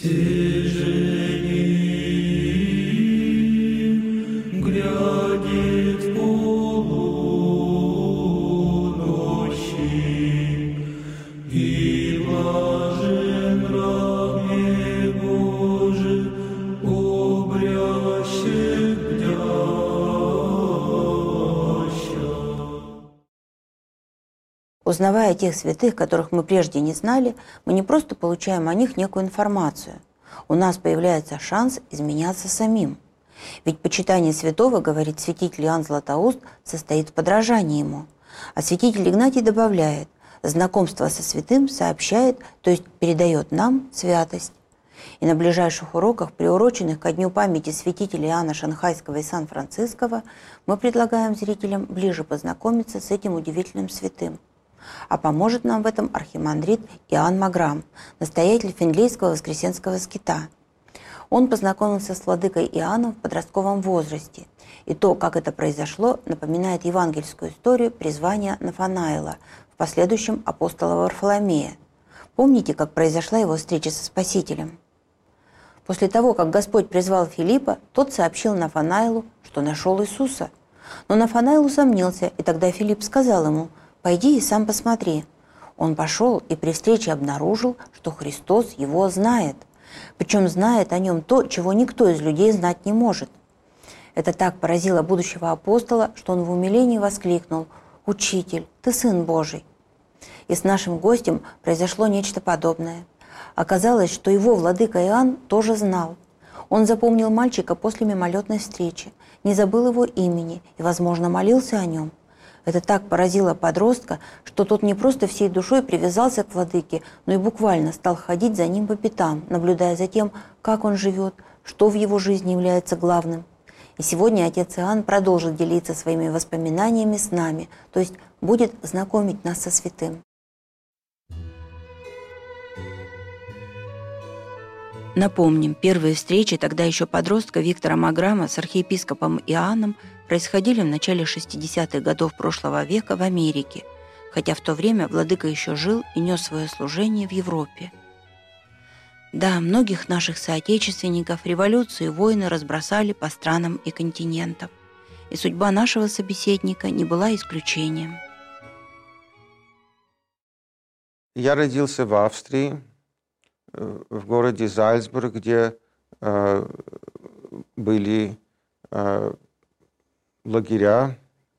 Стяжением грядет полуночи, и блажен раб Божий, обрящет бдяща. Узнавая о тех святых, которых мы прежде не знали, мы не просто получаем о них некую информацию. У нас появляется шанс изменяться самим. Ведь почитание святого, говорит святитель Иоанн Златоуст, состоит в подражании ему. А святитель Игнатий добавляет: знакомство со святым сообщает, то есть передает нам святость. И на ближайших уроках, приуроченных ко дню памяти святителей Иоанна Шанхайского и Сан-Франциского, мы предлагаем зрителям ближе познакомиться с этим удивительным святым. А поможет нам в этом архимандрит Иоанн Маграм, настоятель Финлейского Воскресенского скита. Он познакомился с владыкой Иоанном в подростковом возрасте. И то, как это произошло, напоминает евангельскую историю призвания Нафанаила, в последующем апостола Варфоломея. Помните, как произошла его встреча со Спасителем? После того, как Господь призвал Филиппа, тот сообщил Нафанаилу, что нашел Иисуса. Но Нафанаил усомнился, и тогда Филипп сказал ему: «Пойди и сам посмотри». Он пошел и при встрече обнаружил, что Христос его знает. Причем знает о нем то, чего никто из людей знать не может. Это так поразило будущего апостола, что он в умилении воскликнул: «Учитель, ты Сын Божий». И с нашим гостем произошло нечто подобное. Оказалось, что его владыка Иоанн тоже знал. Он запомнил мальчика после мимолетной встречи, не забыл его имени и, возможно, молился о нем. Это так поразило подростка, что тот не просто всей душой привязался к владыке, но и буквально стал ходить за ним по пятам, наблюдая за тем, как он живет, что в его жизни является главным. И сегодня отец Иоанн продолжит делиться своими воспоминаниями с нами, то есть будет знакомить нас со святым. Напомним, первые встречи тогда еще подростка Виктора Маграма с архиепископом Иоанном происходили в начале 60-х годов прошлого века в Америке, хотя в то время владыка еще жил и нес свое служение в Европе. Да, многих наших соотечественников революции и войны разбросали по странам и континентам, и судьба нашего собеседника не была исключением. Я родился в Австрии, в городе Зальцбург, где были лагеря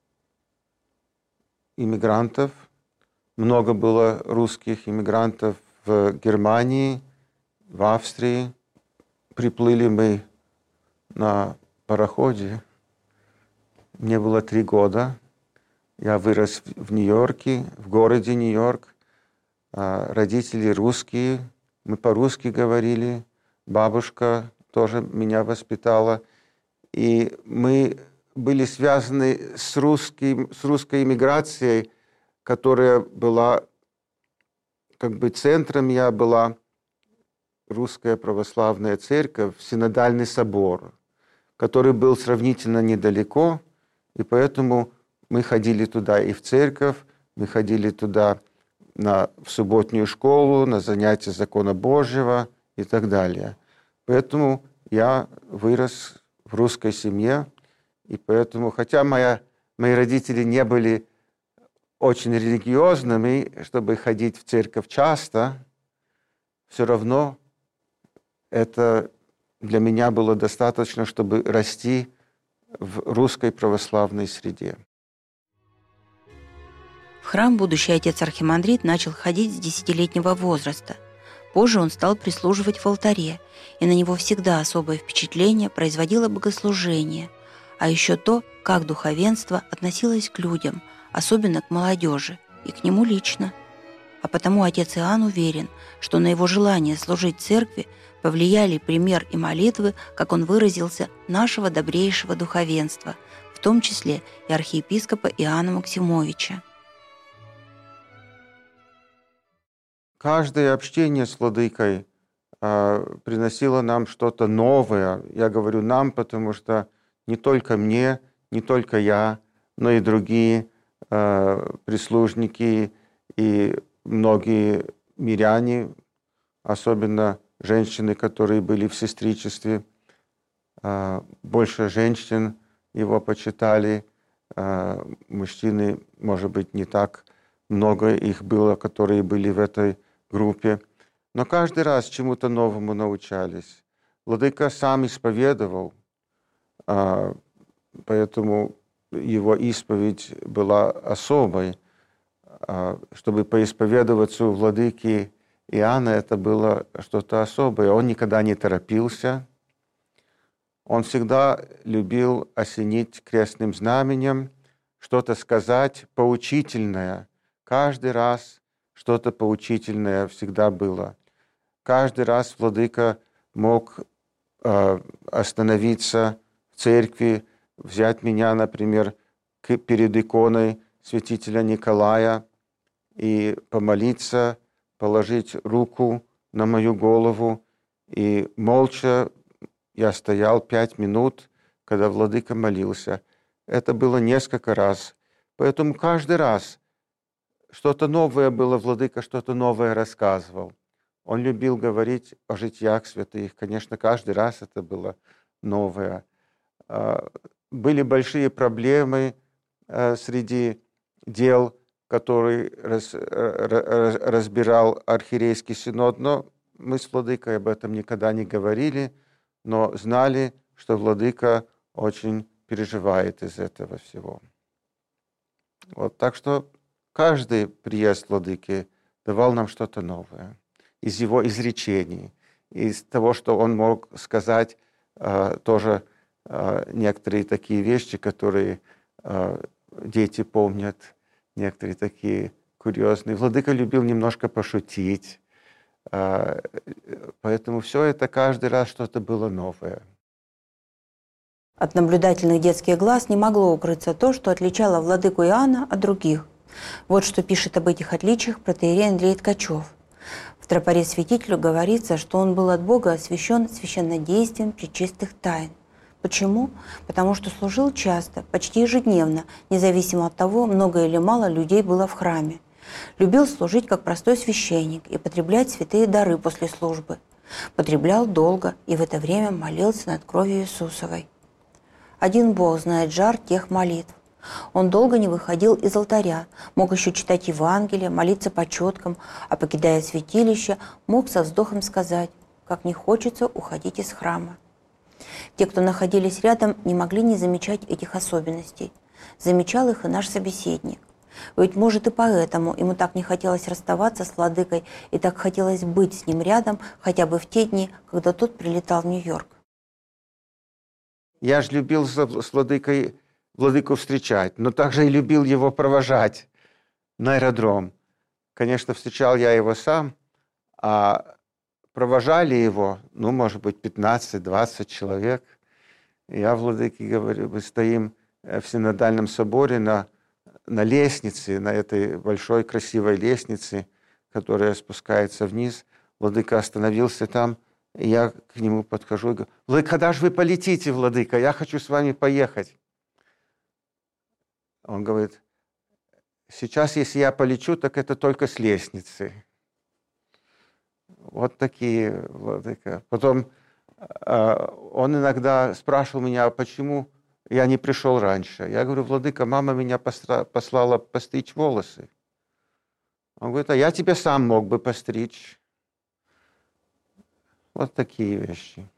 иммигрантов. Много было русских иммигрантов в Германии, в Австрии. Приплыли мы на пароходе. Мне было 3 года. Я вырос в Нью-Йорке, в городе Нью-Йорк. Родители русские. Мы по-русски говорили, бабушка тоже меня воспитала. И мы были связаны с русской иммиграцией, которая была как бы центром. Я была Русская Православная Церковь, Синодальный собор, который был сравнительно недалеко, и поэтому мы ходили туда и в церковь, мы ходили туда в субботнюю школу, на занятия закона Божьего и так далее. Поэтому я вырос в русской семье, и поэтому, хотя мои родители не были очень религиозными, чтобы ходить в церковь часто, все равно это для меня было достаточно, чтобы расти в русской православной среде. В храм будущий отец-архимандрит начал ходить с 10-летнего возраста. Позже он стал прислуживать в алтаре, и на него всегда особое впечатление производило богослужение, а еще то, как духовенство относилось к людям, особенно к молодежи, и к нему лично. А потому отец Иоанн уверен, что на его желание служить церкви повлияли пример и молитвы, как он выразился, нашего добрейшего духовенства, в том числе и архиепископа Иоанна Максимовича. Каждое общение с владыкой приносило нам что-то новое. Я говорю «нам», потому что не только мне, не только я, но и другие прислужники и многие миряне, особенно женщины, которые были в сестричестве. Больше женщин его почитали. Мужчины, может быть, не так много их было, которые были в этой группе. Но каждый раз чему-то новому научались. Владыка сам исповедовал, поэтому его исповедь была особой. Чтобы поисповедоваться у владыки Иоанна, это было что-то особое. Он никогда не торопился. Он всегда любил осенить крестным знаменем, что-то сказать поучительное. Каждый раз что-то поучительное всегда было. Каждый раз владыка мог остановиться в церкви, взять меня, например, перед иконой святителя Николая и помолиться, положить руку на мою голову. И молча я стоял 5 минут, когда владыка молился. Это было несколько раз. Поэтому каждый раз что-то новое было, владыка что-то новое рассказывал. Он любил говорить о житиях святых. Конечно, каждый раз это было новое. Были большие проблемы среди дел, которые разбирал архиерейский синод, но мы с владыкой об этом никогда не говорили, но знали, что владыка очень переживает из этого всего. Вот, так что каждый приезд владыки давал нам что-то новое из его изречений, из того, что он мог сказать, тоже некоторые такие вещи, которые дети помнят, некоторые такие курьезные. Владыка любил немножко пошутить, поэтому все это каждый раз что-то было новое. От наблюдательных детских глаз не могло укрыться то, что отличало владыку Иоанна от других. Вот что пишет об этих отличиях протоиерей Андрей Ткачев. В тропаре святителю говорится, что он был от Бога освящен священнодействием пречистых тайн. Почему? Потому что служил часто, почти ежедневно, независимо от того, много или мало людей было в храме. Любил служить как простой священник и потреблять святые дары после службы. Потреблял долго и в это время молился над кровью Иисусовой. Один Бог знает жар тех молитв. Он долго не выходил из алтаря, мог еще читать Евангелие, молиться по четкам, а покидая святилище, мог со вздохом сказать, как не хочется уходить из храма. Те, кто находились рядом, не могли не замечать этих особенностей. Замечал их и наш собеседник. Ведь, может, и поэтому ему так не хотелось расставаться с владыкой и так хотелось быть с ним рядом хотя бы в те дни, когда тот прилетал в Нью-Йорк. Я же любил с владыку встречать, но также и любил его провожать на аэродром. Конечно, встречал я его сам, а провожали его, может быть, 15-20 человек. И я владыке говорю, мы стоим в Синодальном соборе на лестнице, на этой большой красивой лестнице, которая спускается вниз. Владыка остановился там, и я к нему подхожу и говорю, «Владыка, когда же вы полетите, владыка? Я хочу с вами поехать». Он говорит, сейчас, если я полечу, так это только с лестницы. Вот такие, владыка. Потом он иногда спрашивал меня, почему я не пришел раньше. Я говорю, владыка, мама меня послала постричь волосы. Он говорит, а я тебя сам мог бы постричь. Вот такие вещи.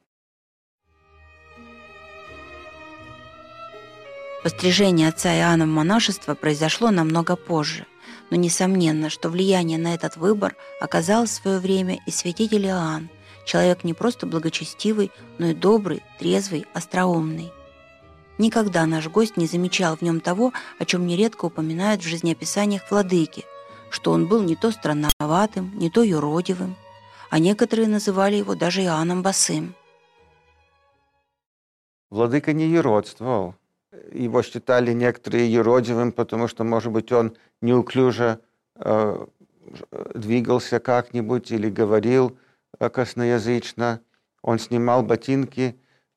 Пострижение отца Иоанна в монашество произошло намного позже, но несомненно, что влияние на этот выбор оказал в свое время и святитель Иоанн, человек не просто благочестивый, но и добрый, трезвый, остроумный. Никогда наш гость не замечал в нем того, о чем нередко упоминают в жизнеописаниях владыки, что он был не то странноватым, не то юродивым, а некоторые называли его даже Иоанном Босым. Владыка не юродствовал. Его считали некоторые юродивым, потому что, может быть, он неуклюже двигался как-нибудь или говорил косноязычно. Он снимал ботинки.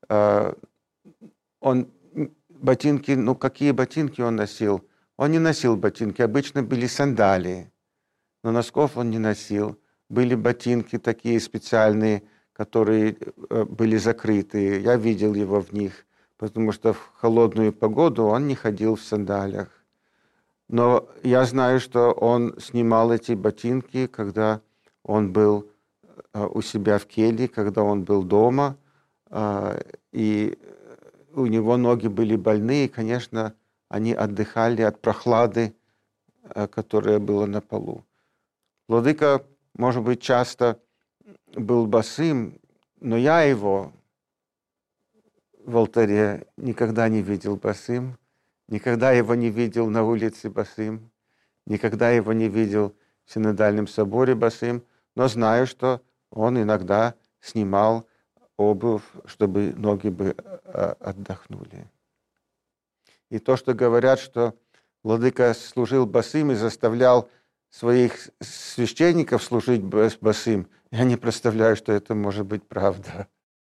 Какие ботинки он носил? Он не носил ботинки, обычно были сандалии. Но носков он не носил. были ботинки такие специальные, которые были закрыты. Я видел его в них, потому что в холодную погоду он не ходил в сандалиях. Но я знаю, что он снимал эти ботинки, когда он был у себя в келье, когда он был дома, и у него ноги были больные, и, конечно, они отдыхали от прохлады, которая была на полу. Владыка, может быть, часто был босым, но я его в алтаре никогда не видел босым, никогда его не видел на улице босым, никогда его не видел в Синодальном соборе босым, но знаю, что он иногда снимал обувь, чтобы ноги бы отдохнули. И то, что говорят, что владыка служил босым и заставлял своих священников служить босым, я не представляю, что это может быть правда.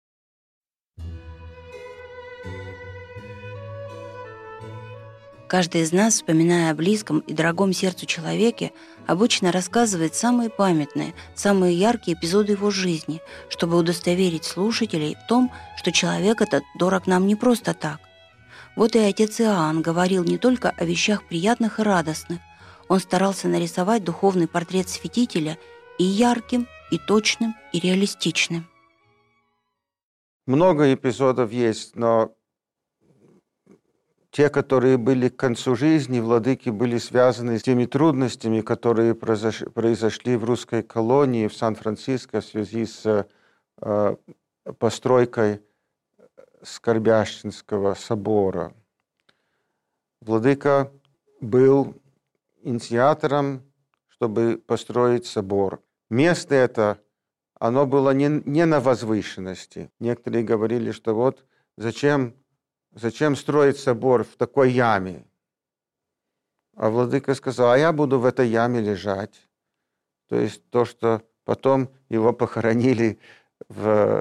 Каждый из нас, вспоминая о близком и дорогом сердцу человеке, обычно рассказывает самые памятные, самые яркие эпизоды его жизни, чтобы удостоверить слушателей в том, что человек этот дорог нам не просто так. Вот и отец Иоанн говорил не только о вещах приятных и радостных. Он старался нарисовать духовный портрет святителя и ярким, и точным, и реалистичным. Много эпизодов есть, но те, которые были к концу жизни владыки, были связаны с теми трудностями, которые произошли в русской колонии в Сан-Франциско в связи с постройкой Скорбященского собора. Владыка был инициатором, чтобы построить собор. Место это, оно было не на возвышенности. Некоторые говорили, что вот зачем строить собор в такой яме? А владыка сказал, а я буду в этой яме лежать. То есть то, что потом его похоронили в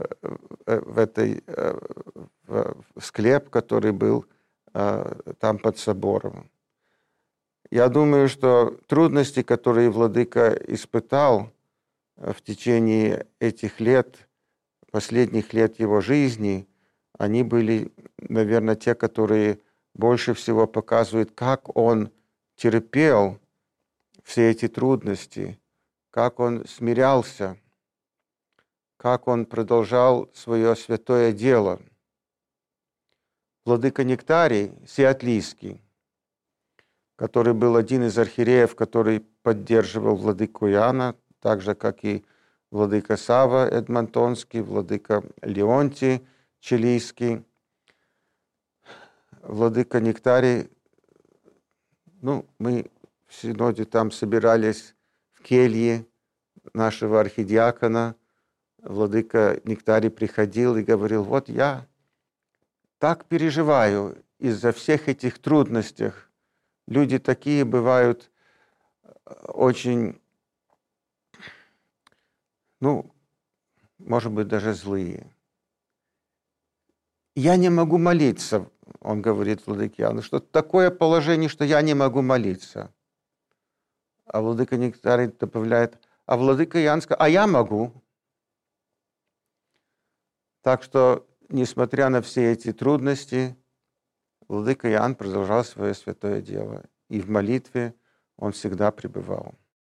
склеп, который был там под собором. Я думаю, что трудности, которые владыка испытал в течение этих лет, последних лет его жизни, они были, наверное, те, которые больше всего показывают, как он терпел все эти трудности, как он смирялся, как он продолжал свое святое дело. Владыка Нектарий Сиатлийский, который был один из архиереев, который поддерживал владыку Иоанна, так же, как и владыка Сава Эдмонтонский, владыка Леонтий Чилийский, владыка Нектарий. Мы в Синоде там собирались в келье нашего архидиакона. Владыка Нектарий приходил и говорил, вот я так переживаю из-за всех этих трудностей. Люди такие бывают очень, может быть, даже злые. Я не могу молиться, он говорит владыке Иоанну, что такое положение, что я не могу молиться. А владыка Нектарий добавляет, а владыка Иоанн сказал, а я могу. Так что, несмотря на все эти трудности, владыка Иоанн продолжал свое святое дело. И в молитве он всегда пребывал.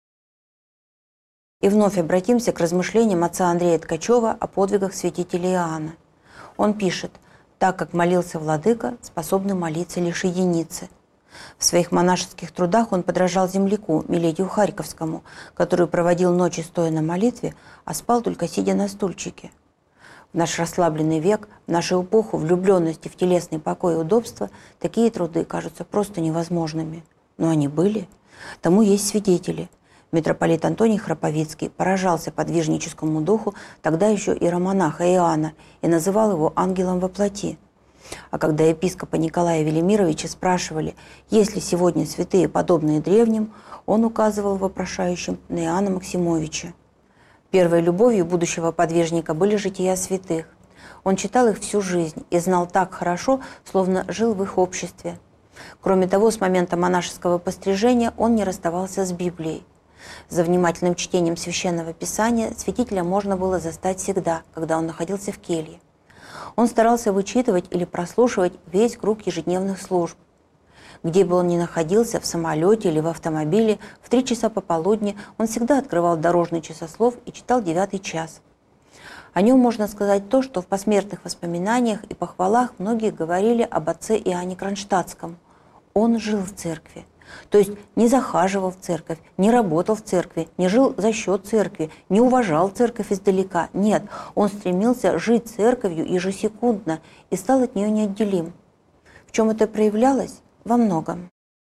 И вновь обратимся к размышлениям отца Андрея Ткачева о подвигах святителя Иоанна. Он пишет, так как молился владыка, способны молиться лишь единицы. В своих монашеских трудах он подражал земляку Милетию Харьковскому, который проводил ночи стоя на молитве, а спал только сидя на стульчике. В наш расслабленный век, в нашу эпоху влюбленности в телесный покой и удобство, такие труды кажутся просто невозможными. Но они были. Тому есть свидетели. Митрополит Антоний Храповицкий поражался подвижническому духу тогда еще иеромонаха Иоанна и называл его ангелом во плоти. А когда епископа Николая Велимировича спрашивали, есть ли сегодня святые, подобные древним, он указывал вопрошающим на Иоанна Максимовича. Первой любовью будущего подвижника были жития святых. Он читал их всю жизнь и знал так хорошо, словно жил в их обществе. Кроме того, с момента монашеского пострижения он не расставался с Библией. За внимательным чтением Священного Писания святителя можно было застать всегда, когда он находился в келье. Он старался вычитывать или прослушивать весь круг ежедневных служб. Где бы он ни находился, в самолете или в автомобиле, в 3 часа пополудни он всегда открывал дорожный часослов и читал 9 час. О нем можно сказать то, что в посмертных воспоминаниях и похвалах многие говорили об отце Иоанне Кронштадтском. Он жил в церкви. То есть не захаживал в церковь, не работал в церкви, не жил за счет церкви, не уважал церковь издалека. Нет, он стремился жить церковью ежесекундно и стал от нее неотделим. В чем это проявлялось? Во многом.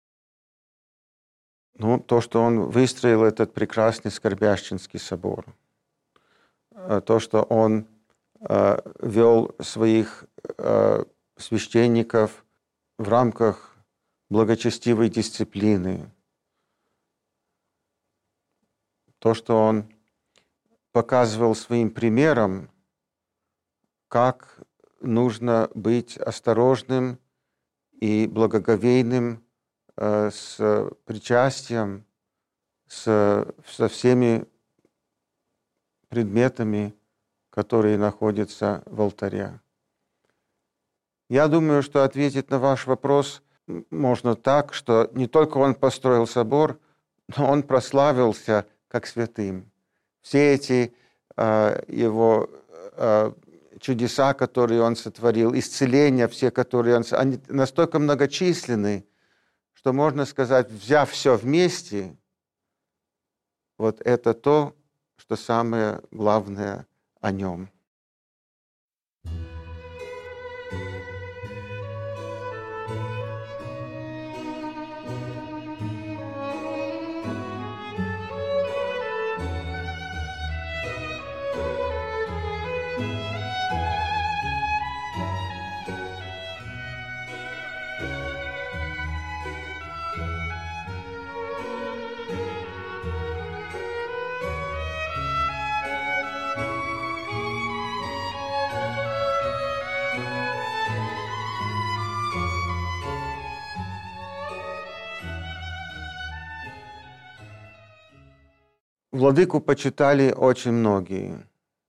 Ну, то, что он выстроил этот прекрасный Скорбященский собор, то, что он вел своих священников в рамках благочестивой дисциплины, то, что он показывал своим примером, как нужно быть осторожным и благоговейным с причастием, со всеми предметами, которые находятся в алтаре. Я думаю, что ответить на ваш вопрос можно так, что не только он построил собор, но он прославился как святым. Все эти его чудеса, которые он сотворил, исцеления все, которые он... Они настолько многочисленны, что можно сказать, взяв все вместе, вот это то, что самое главное о нем. Владыку почитали очень многие.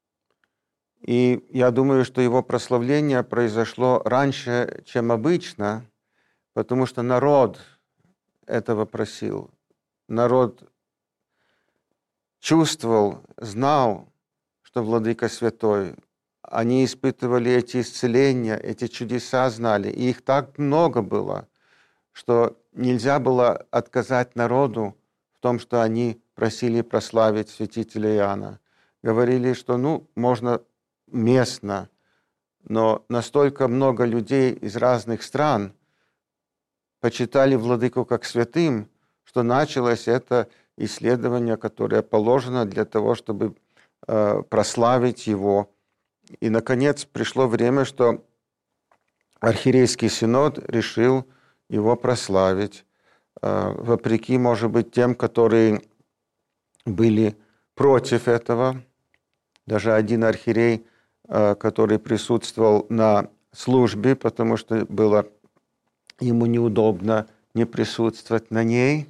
И я думаю, что его прославление произошло раньше, чем обычно, потому что народ этого просил. Народ чувствовал, знал, что Владыка святой. Они испытывали эти исцеления, эти чудеса знали. И их так много было, что нельзя было отказать народу в том, что они просили прославить святителя Иоанна. Говорили, что можно местно, но настолько много людей из разных стран почитали Владыку как святым, что началось это исследование, которое положено для того, чтобы прославить его. И, наконец, пришло время, что Архиерейский синод решил его прославить, вопреки, может быть, тем, которые были против этого. Даже один архиерей, который присутствовал на службе, потому что было ему неудобно не присутствовать на ней,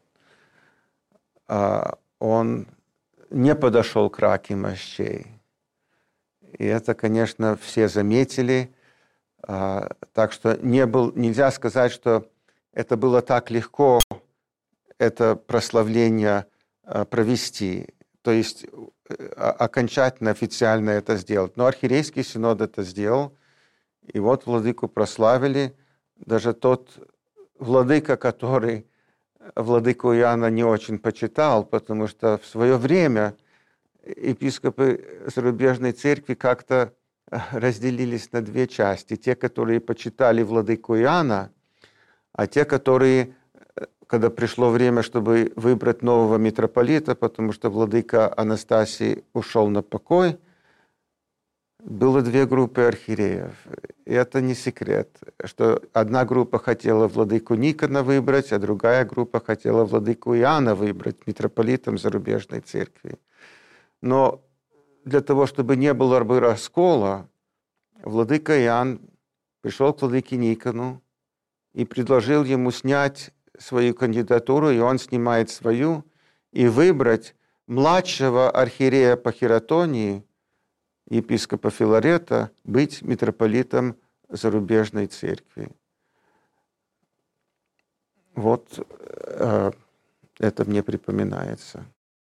он не подошел к раке мощей. И это, конечно, все заметили. Так что нельзя сказать, что это было так легко, это прославление провести, то есть окончательно, официально это сделать. Но Архиерейский синод это сделал, и вот Владыку прославили. Даже тот Владыка, который Владыку Иоанна не очень почитал, потому что в свое время епископы зарубежной церкви как-то разделились на 2 части. Те, которые почитали Владыку Иоанна, а те, которые, когда пришло время, чтобы выбрать нового митрополита, потому что Владыка Анастасий ушел на покой, было 2 группы архиереев. И это не секрет, что одна группа хотела Владыку Никона выбрать, а другая группа хотела Владыку Иоанна выбрать митрополитом зарубежной церкви. Но для того, чтобы не было бы раскола, Владыка Иоанн пришел к Владыке Никону и предложил ему снять свою кандидатуру, и он снимает свою, и выбрать младшего архиерея по хиратонии, епископа Филарета, быть митрополитом зарубежной церкви. Вот это мне припоминается.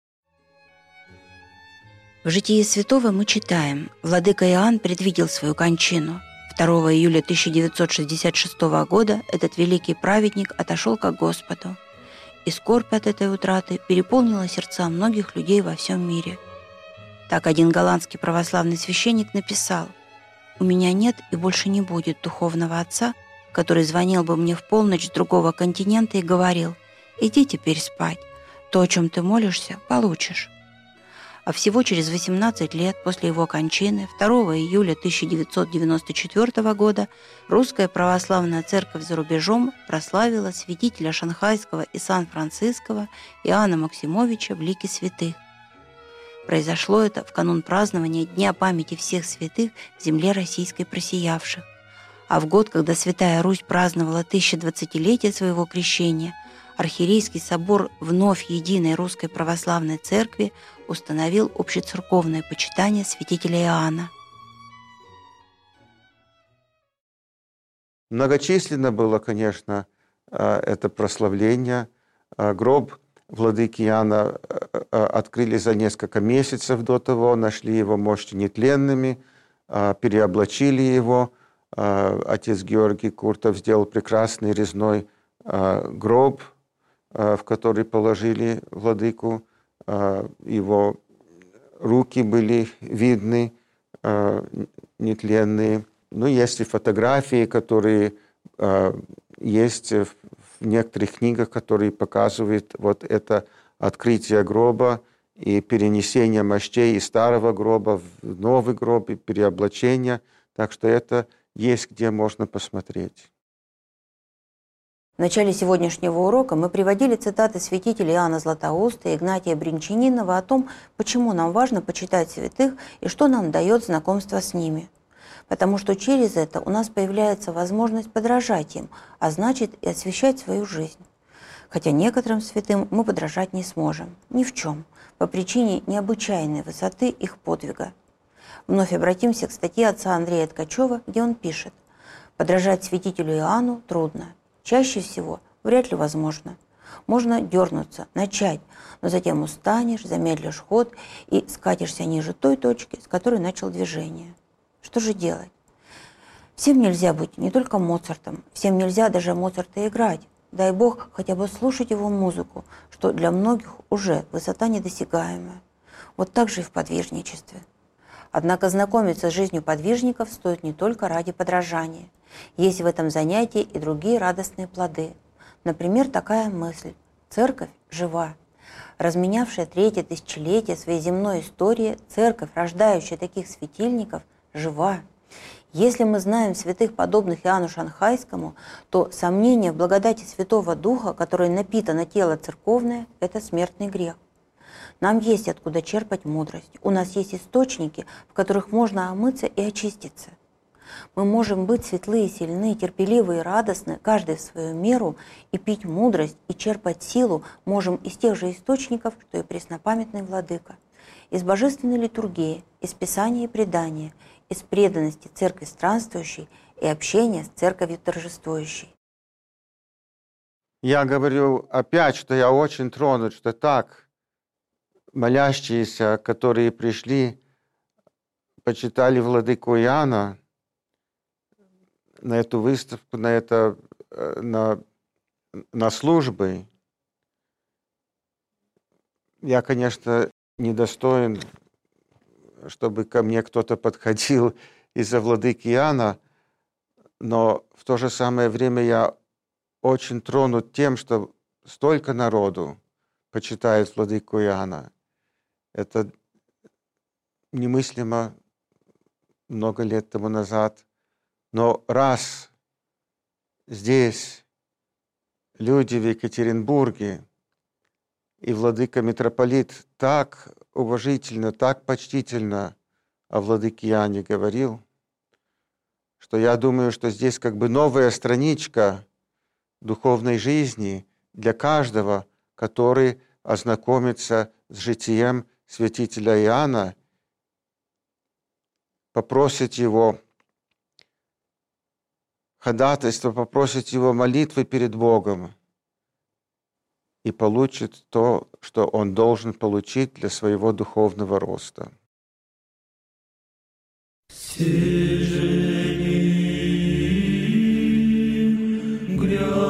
В «Житии святого» мы читаем: «Владыка Иоанн предвидел свою кончину. 2 июля 1966 года этот великий праведник отошел ко Господу. И скорбь от этой утраты переполнила сердца многих людей во всем мире». Так один голландский православный священник написал: «У меня нет и больше не будет духовного отца, который звонил бы мне в полночь с другого континента и говорил: иди теперь спать, то, о чем ты молишься, получишь». А всего через 18 лет после его кончины, 2 июля 1994 года, Русская Православная Церковь за рубежом прославила святителя Шанхайского и Сан-Франциского Иоанна Максимовича в лике святых. Произошло это в канун празднования Дня памяти всех святых в земле российской просиявших. А в год, когда Святая Русь праздновала 1020-летие своего крещения, Архиерейский собор вновь единой Русской Православной Церкви установил общецерковное почитание святителя Иоанна. Многочисленно было, конечно, это прославление. Гроб владыки Иоанна открыли за несколько месяцев до того, нашли его мощи нетленными, переоблачили его. Отец Георгий Куртов сделал прекрасный резной гроб, в который положили владыку. Его руки были видны, нетленные. Ну, есть и фотографии, которые есть в некоторых книгах, которые показывают вот это открытие гроба и перенесение мощей из старого гроба в новый гроб и переоблачение. Так что это есть где можно посмотреть. В начале сегодняшнего урока мы приводили цитаты святителей Иоанна Златоуста и Игнатия Бринчанинова о том, почему нам важно почитать святых и что нам дает знакомство с ними. Потому что через это у нас появляется возможность подражать им, а значит и освящать свою жизнь. Хотя некоторым святым мы подражать не сможем, ни в чем, по причине необычайной высоты их подвига. Вновь обратимся к статье отца Андрея Ткачева, где он пишет: «Подражать святителю Иоанну трудно. Чаще всего вряд ли возможно. Можно дернуться, начать, но затем устанешь, замедлишь ход и скатишься ниже той точки, с которой начал движение. Что же делать? Всем нельзя быть не только Моцартом, всем нельзя даже Моцарта играть. Дай Бог хотя бы слушать его музыку, что для многих уже высота недосягаемая. Вот так же и в подвижничестве. Однако знакомиться с жизнью подвижников стоит не только ради подражания. Есть в этом занятии и другие радостные плоды. Например, такая мысль: церковь жива. Разменявшая третье тысячелетие своей земной истории, церковь, рождающая таких светильников, жива. Если мы знаем святых, подобных Иоанну Шанхайскому, то сомнение в благодати Святого Духа, которой напитано тело церковное, это смертный грех. Нам есть откуда черпать мудрость. У нас есть источники, в которых можно омыться и очиститься. Мы можем быть светлы и сильны, терпеливы и радостны, каждый в свою меру, и пить мудрость, и черпать силу можем из тех же источников, что и преснопамятный владыка. Из божественной литургии, из писания и предания, из преданности церкви странствующей и общения с церковью торжествующей. Я говорю опять, что я очень тронут, что так молящиеся, которые пришли, почитали владыку Иоанна на эту выставку, на службы. Я, конечно, недостоин, чтобы ко мне кто-то подходил из-за владыки Иоанна, но в то же самое время я очень тронут тем, что столько народу почитает владыку Иоанна. Это немыслимо много лет тому назад. Но раз здесь люди в Екатеринбурге и владыка-митрополит так уважительно, так почтительно о владыке Иоанне говорил, что я думаю, что здесь как бы новая страничка духовной жизни для каждого, который ознакомиться с житием святителя Иоанна, попросить его ходатайства, попросить его молитвы перед Богом и получит то, что он должен получить для своего духовного роста. Сижени, грязь.